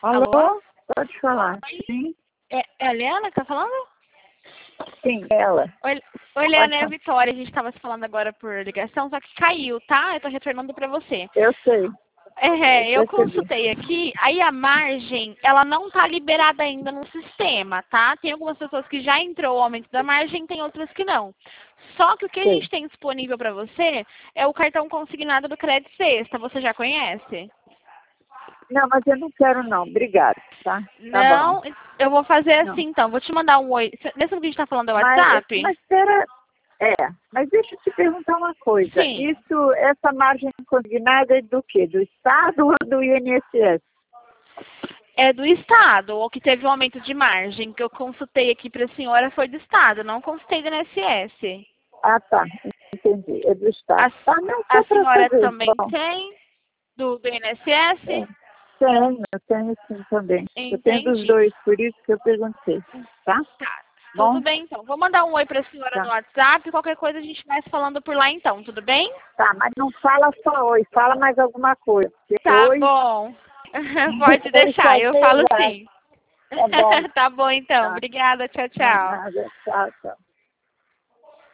Alô? Alô? Pode falar. Sim, É a Eliana que tá falando? sim, ela. Oi, Pode Eliana, é a falar. Vitória. A gente tava se falando agora por ligação, só que caiu, tá? Eu tô retornando pra você. Eu sei, eu Eu percebi. consultei aqui, aí a margem, ela não tá liberada ainda no sistema, tá? Tem algumas pessoas que já entrou o aumento da margem, tem outras que não. Só que o que a Sei. gente tem disponível para você é o cartão consignado do Crédito Sexta. Você já conhece? Não, mas eu não quero não. Obrigada, tá? Tá bom. Não, eu vou fazer Não. assim então. Vou te mandar um oi. Nesse que a gente tá falando é o Mas, WhatsApp? mas espera. Mas deixa eu te perguntar uma coisa. Sim. Essa margem consignada é do quê? Do Estado ou do INSS? É do Estado, ou que teve um aumento de margem, que eu consultei aqui para a senhora foi do Estado, não consultei do INSS. Ah, tá. Entendi. É do Estado. A, Tá, não, a só para senhora saber. também Bom, tem do INSS? é. Eu tenho sim também. Eu tenho dos Entendi. dois, por isso que eu perguntei. Tá? Tá, tudo Bom? bem então. Vou mandar um oi para a senhora no Tá. WhatsApp, qualquer coisa a gente vai se falando por lá então, tudo bem? Tá, mas não fala só oi, fala mais alguma coisa. Porque Tá oi, bom. Pode oi só deixar, eu falo já. sim. Tá bom. Tá bom então. Tá. Obrigada, tchau, Não, tchau. nada. Tchau, tchau.